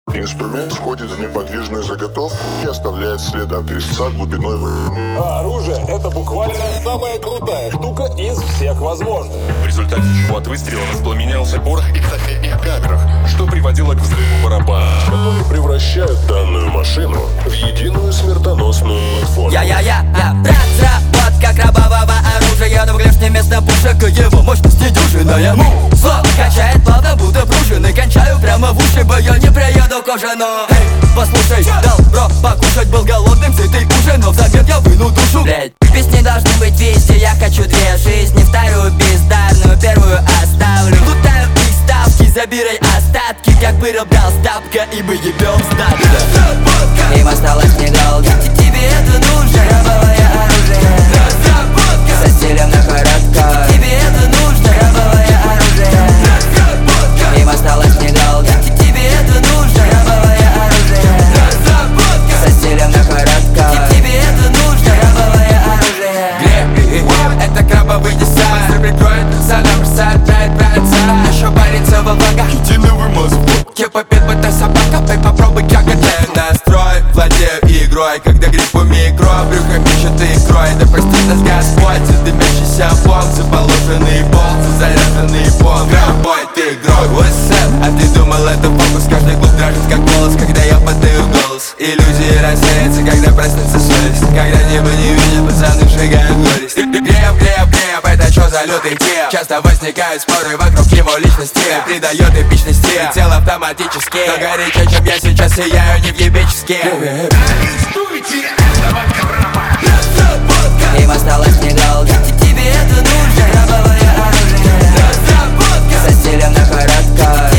Инструмент входит в неподвижную заготовку и оставляет след от резца глубиной в... А оружие — это буквально самая крутая штука из всех возможных. В результате чего от выстрела воспламенялся порох и в соседних камерах, что приводило к взрыву барабана, которые превращают данную машину в единую смертоносную платформу. Разработка крабового оружия, но внешне вместо пушек его мощность недюжинная. Слово качает плавно, будто пружины. Кончаю прямо в уши, бо я не приеду к ужину. Эй, послушай, дал бро покушать, был голодным, сытый ужин, но взамен я выну душу. Блять, песни должны быть везде, я хочу две жизни. Вторую бездарную, первую оставлю. Лутаю их ставки, забирай остатки, как бы брал стапка, и мы ебем стабильно. Им осталось не голда, тебе это нужно. Крабовое оружие, разработка со стилем на короткое. Тебе это нужно. Крабовое оружие, разработка. Им осталось не голда, тебе это нужно. Крабовое оружие, разработка со стилем на короткое. Тебе это нужно. Крабовое оружие. Это крабовый десант. Прикроет пацана, бросает, брать. Еще парится во влагах, единый вымаз. Кепопед, быта собака, пей попробуй, как это настрой. Владею игрой, когда гриб у микро. Брюхо мечет икрой, да простит нас Господь. За дымящийся бомб, за положенный болт, за заряженный бомб. Гробой, ты игрок, what's up? А ты думал, это фокус, каждый клуб дрожит, как голос, когда я подаю голос. Иллюзии рассеются, когда проснется совесть. Когда небо не видит, пацаны сжигают горесть. Греб, это чё за лютый тип? Часто возникают споры вокруг его личности. Придает эпичности, тело автоматически. Но горячее, чем я сейчас сияю, не въебически. Им осталось не голда, тебе это нужно. Крабовое оружие, разработка со стилем на короткое.